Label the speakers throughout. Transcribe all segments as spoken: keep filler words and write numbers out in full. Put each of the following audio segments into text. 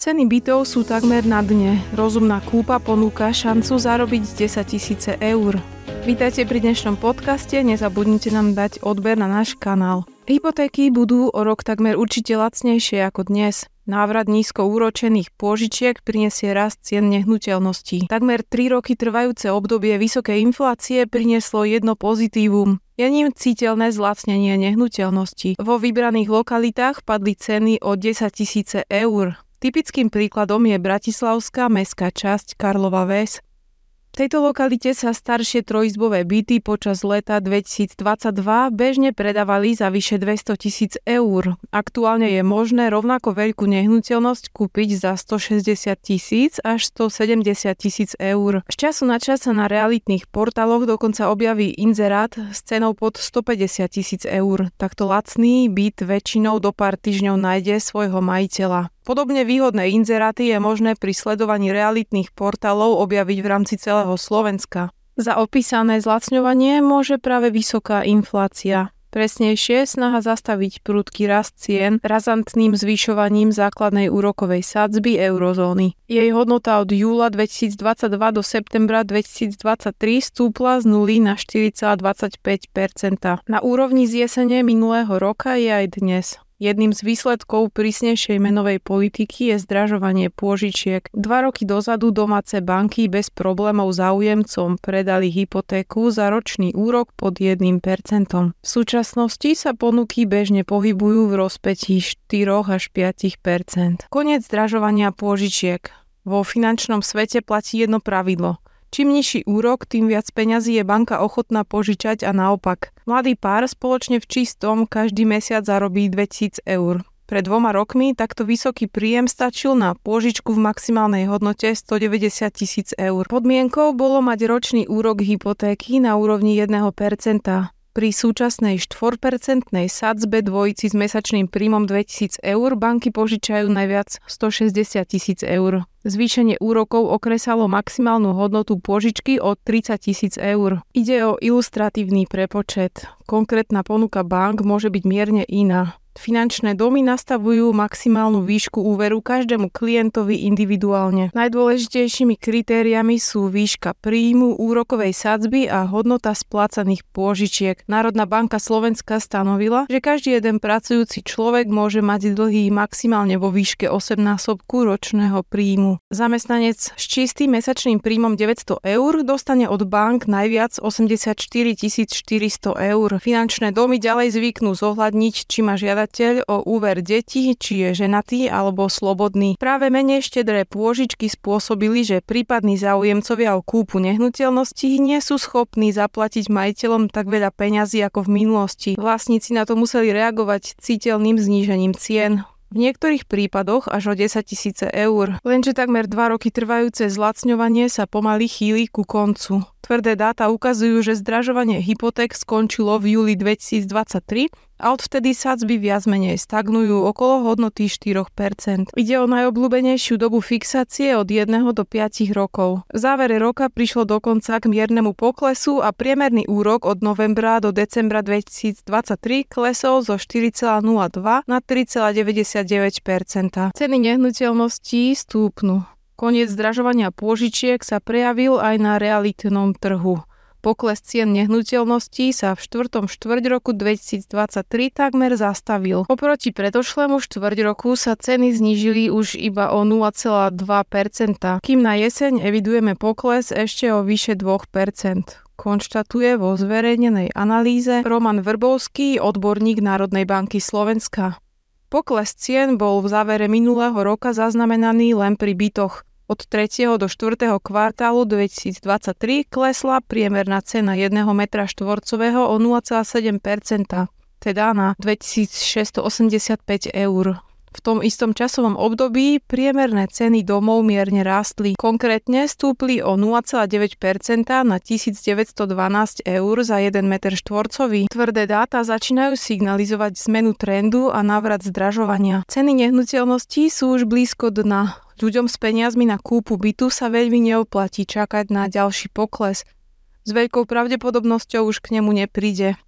Speaker 1: Ceny bytov sú takmer na dne. Rozumná kúpa ponúka šancu zarobiť desaťtisíce eur. Vítajte pri dnešnom podcaste, nezabudnite nám dať odber na náš kanál. Hypotéky budú o rok takmer určite lacnejšie ako dnes. Návrat nízko úročených pôžičiek prinesie rast cien nehnuteľností. Takmer tri roky trvajúce obdobie vysokej inflácie prinieslo jedno pozitívum. Je ním citeľné zlacnenie nehnuteľností. Vo vybraných lokalitách padli ceny o desaťtisíce eur. Typickým príkladom je bratislavská mestská časť Karlova Ves. V tejto lokalite sa staršie trojizbové byty počas leta dvetisícdvadsaťdva bežne predávali za vyše dvestotisíc eur. Aktuálne je možné rovnako veľkú nehnuteľnosť kúpiť za stošesťdesiat tisíc až stosedemdesiat tisíc eur. Z času na čas sa na realitných portáloch dokonca objaví inzerát s cenou pod stopäťdesiat tisíc eur. Takto lacný byt väčšinou do pár týždňov nájde svojho majiteľa. Podobne výhodné inzeráty je možné pri sledovaní realitných portálov objaviť v rámci celého Slovenska. Za opísané zlacňovanie môže práve vysoká inflácia. Presnejšie snaha zastaviť prudký rast cien razantným zvyšovaním základnej úrokovej sadzby eurozóny. Jej hodnota od júla dvetisícdvadsaťdva do septembra dvetisícdvadsaťtri stúpla z nuly na štyri celé dvadsaťpäť percenta. Na úrovni z jesene minulého roka je aj dnes. Jedným z výsledkov prísnejšej menovej politiky je zdražovanie pôžičiek. Dva roky dozadu domáce banky bez problémov záujemcom predali hypotéku za ročný úrok pod jedným percentom. V súčasnosti sa ponuky bežne pohybujú v rozpätí štyri až päť percent. Koniec zdražovania pôžičiek. Vo finančnom svete platí jedno pravidlo. Čím nižší úrok, tým viac peňazí je banka ochotná požičať a naopak. Mladý pár spoločne v čistom každý mesiac zarobí dvetisíc eur. Pred dvoma rokmi takto vysoký príjem stačil na pôžičku v maximálnej hodnote stodeväťdesiat tisíc eur. Podmienkou bolo mať ročný úrok hypotéky na úrovni jedno percento. Pri súčasnej štvorpercentnej sadzbe dvojici s mesačným príjmom dvetisíc eur banky požičajú najviac stošesťdesiat tisíc eur. Zvýšenie úrokov okresalo maximálnu hodnotu pôžičky o tridsať tisíc eur. Ide o ilustratívny prepočet. Konkrétna ponuka bank môže byť mierne iná. Finančné domy nastavujú maximálnu výšku úveru každému klientovi individuálne. Najdôležitejšími kritériami sú výška príjmu, úrokovej sadzby a hodnota splácaných pôžičiek. Národná banka Slovenska stanovila, že každý jeden pracujúci človek môže mať dlhy maximálne vo výške osemnásobku ročného príjmu. Zamestnanec s čistým mesačným príjmom deväťsto eur dostane od bank najviac osemdesiatštyri tisíc štyristo eur. Finančné domy ďalej zvyknú zohľadniť, či má žiadať o úver detí, či je ženatý alebo slobodný. Práve menej štedré pôžičky spôsobili, že prípadní záujemcovia o kúpu nehnuteľností nie sú schopní zaplatiť majiteľom tak veľa peňazí ako v minulosti. Vlastníci na to museli reagovať citeľným znížením cien. V niektorých prípadoch až o desaťtisíc eur. Lenže takmer dva roky trvajúce zlacňovanie sa pomaly chýli ku koncu. Tvrdé dáta ukazujú, že zdražovanie hypoték skončilo v júli dvetisícdvadsaťtri a odvtedy sadzby viac menej stagnujú okolo hodnoty štyri percentá. Ide o najobľúbenejšiu dobu fixácie od jedného do piatich rokov. V závere roka prišlo dokonca k miernemu poklesu a priemerný úrok od novembra do decembra dvetisícdvadsaťtri klesol zo štyri celé nula dva na tri celé deväťdesiatdeväť percenta. Ceny nehnuteľností stúpnu. Koniec zdražovania pôžičiek sa prejavil aj na realitnom trhu. Pokles cien nehnuteľností sa v štvrtom štvrť roku dvetisícdvadsaťtri takmer zastavil. Oproti predošlému štvrť roku sa ceny znížili už iba o nula celé dva percenta, kým na jeseň evidujeme pokles ešte o vyše dva percentá. Konštatuje vo zverejnenej analýze Roman Vrbovský, odborník Národnej banky Slovenska. Pokles cien bol v závere minulého roka zaznamenaný len pri bytoch. Od tretieho do štvrtého kvartálu dvetisícdvadsaťtri klesla priemerná cena jedného metra štvorcového o nula celé sedem percenta, teda na dvetisícšesťstoosemdesiatpäť eur. V tom istom časovom období priemerné ceny domov mierne rástli. Konkrétne stúpli o nula celé deväť percenta na tisícdeväťstodvanásť eur za jeden meter štvorcový. Tvrdé dáta začínajú signalizovať zmenu trendu a návrat zdražovania. Ceny nehnuteľností sú už blízko dna. Ľuďom s peniazmi na kúpu bytu sa veľmi neoplatí čakať na ďalší pokles. S veľkou pravdepodobnosťou už k nemu nepríde.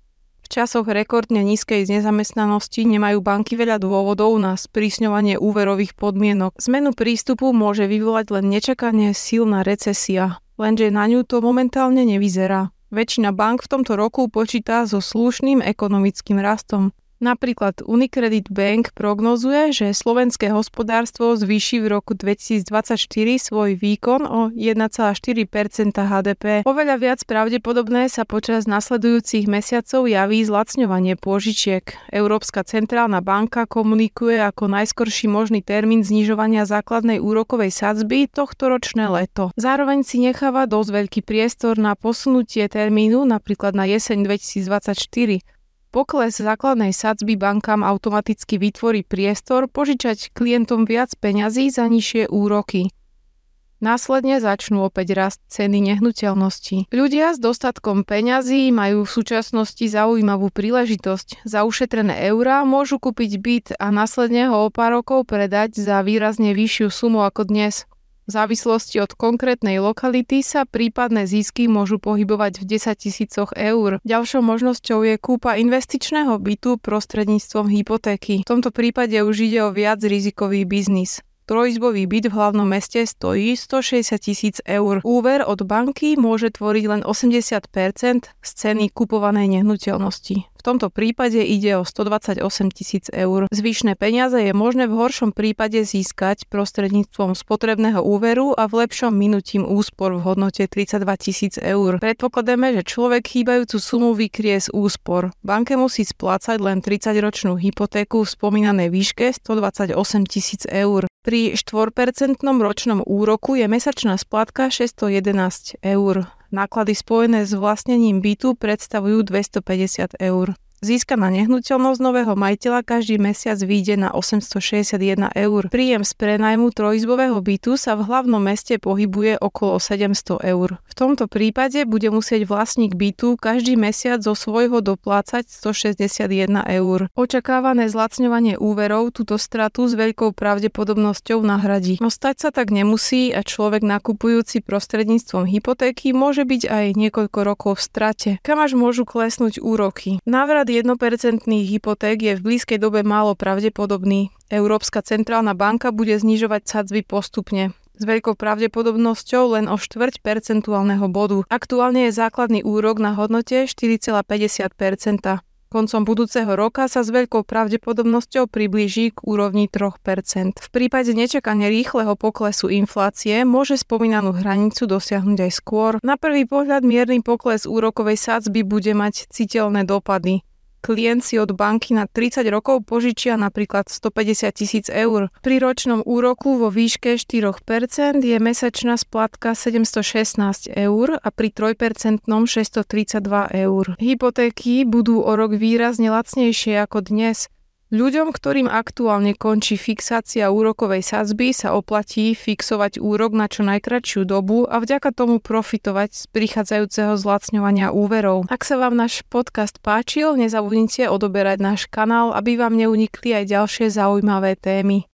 Speaker 1: V časoch rekordne nízkej nezamestnanosti nemajú banky veľa dôvodov na sprísňovanie úverových podmienok. Zmenu prístupu môže vyvolať len nečakane silná recesia, lenže na ňu to momentálne nevyzerá. Väčšina bank v tomto roku počíta so slušným ekonomickým rastom. Napríklad Unicredit Bank prognozuje, že slovenské hospodárstvo zvýši v roku dvetisícdvadsaťštyri svoj výkon o jeden celá štyri percenta há dé pé. Oveľa viac pravdepodobné sa počas nasledujúcich mesiacov javí zlacňovanie pôžičiek. Európska centrálna banka komunikuje ako najskorší možný termín znižovania základnej úrokovej sadzby tohtoročné leto. Zároveň si necháva dosť veľký priestor na posunutie termínu napríklad na jeseň dvetisícdvadsaťštyri. Pokles základnej sadzby bankám automaticky vytvorí priestor požičať klientom viac peňazí za nižšie úroky. Následne začnú opäť rásť ceny nehnuteľností. Ľudia s dostatkom peňazí majú v súčasnosti zaujímavú príležitosť. Za ušetrené eurá môžu kúpiť byt a následne ho o pár rokov predať za výrazne vyššiu sumu ako dnes. V závislosti od konkrétnej lokality sa prípadné zisky môžu pohybovať v desaťtisícoch eur. Ďalšou možnosťou je kúpa investičného bytu prostredníctvom hypotéky. V tomto prípade už ide o viac rizikový biznis. Trojizbový byt v hlavnom meste stojí stošesťdesiat tisíc eur. Úver od banky môže tvoriť len osemdesiat percent z ceny kupovanej nehnuteľnosti. V tomto prípade ide o stodvadsaťosem tisíc eur. Zvyšné peniaze je možné v horšom prípade získať prostredníctvom spotrebného úveru a v lepšom minutím úspor v hodnote tridsaťdva tisíc eur. Predpokladáme, že človek chýbajúcu sumu vykrie z úspor. Banke musí splácať len tridsaťročnú hypotéku v spomínanej výške stodvadsaťosem tisíc eur. Pri štvorpercentnom ročnom úroku je mesačná splátka šesťstojedenásť eur. Náklady spojené s vlastnením bytu predstavujú dvestopäťdesiat eur. Získaná nehnuteľnosť nového majiteľa každý mesiac vyjde na osemstošesťdesiatjeden eur. Príjem z prenajmu trojizbového bytu sa v hlavnom meste pohybuje okolo sedemsto eur. V tomto prípade bude musieť vlastník bytu každý mesiac zo svojho doplácať stošesťdesiatjeden eur. Očakávané zlacňovanie úverov túto stratu s veľkou pravdepodobnosťou nahradí. No stať sa tak nemusí a človek nakupujúci prostredníctvom hypotéky môže byť aj niekoľko rokov v strate. Kam až môžu klesnúť úroky? Návrat jeden percent hypoték je v blízkej dobe málo pravdepodobný. Európska centrálna banka bude znižovať sadzby postupne. S veľkou pravdepodobnosťou len o štvrť percentuálneho bodu. Aktuálne je základný úrok na hodnote štyri celá päťdesiat percenta. Koncom budúceho roka sa s veľkou pravdepodobnosťou priblíži k úrovni tri percent. V prípade nečakane rýchleho poklesu inflácie môže spomínanú hranicu dosiahnuť aj skôr. Na prvý pohľad mierny pokles úrokovej sadzby bude mať citeľné dopady. Klient si od banky na tridsať rokov požičia napríklad stopäťdesiat tisíc eur. Pri ročnom úroku vo výške štyri percentá je mesačná splatka sedemstošestnásť eur a pri trojpercentnom šesťstotridsaťdva eur. Hypotéky budú o rok výrazne lacnejšie ako dnes. Ľuďom, ktorým aktuálne končí fixácia úrokovej sadzby, sa oplatí fixovať úrok na čo najkratšiu dobu a vďaka tomu profitovať z prichádzajúceho zlacňovania úverov. Ak sa vám náš podcast páčil, nezabudnite odoberať náš kanál, aby vám neunikli aj ďalšie zaujímavé témy.